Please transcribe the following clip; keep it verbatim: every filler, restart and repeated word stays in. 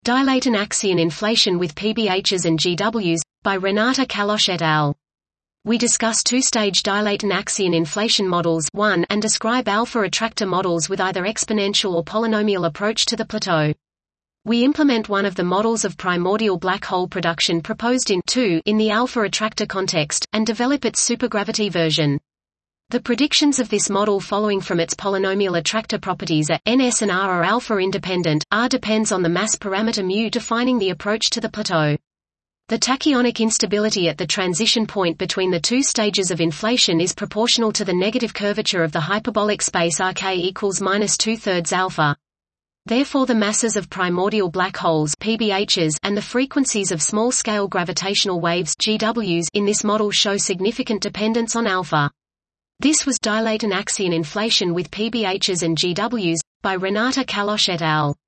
Dilaton-Axion inflation with P B Hs and G Ws, by Renata Kalosh et al. We discuss two-stage Dilaton-Axion inflation models one and describe alpha attractor models with either exponential or polynomial approach to the plateau. We implement one of the models of primordial black hole production proposed in two in the alpha attractor context, and develop its supergravity version. The predictions of this model following from its polynomial attractor properties are, N S and R are alpha independent, R depends on the mass parameter mu defining the approach to the plateau. The tachyonic instability at the transition point between the two stages of inflation is proportional to the negative curvature of the hyperbolic space R K equals minus two-thirds alpha. Therefore the masses of primordial black holes P B Hs and the frequencies of small-scale gravitational waves G Ws in this model show significant dependence on alpha. This was Dilaton-Axion inflation with P B Hs and G Ws, by Renata Kalosh et al.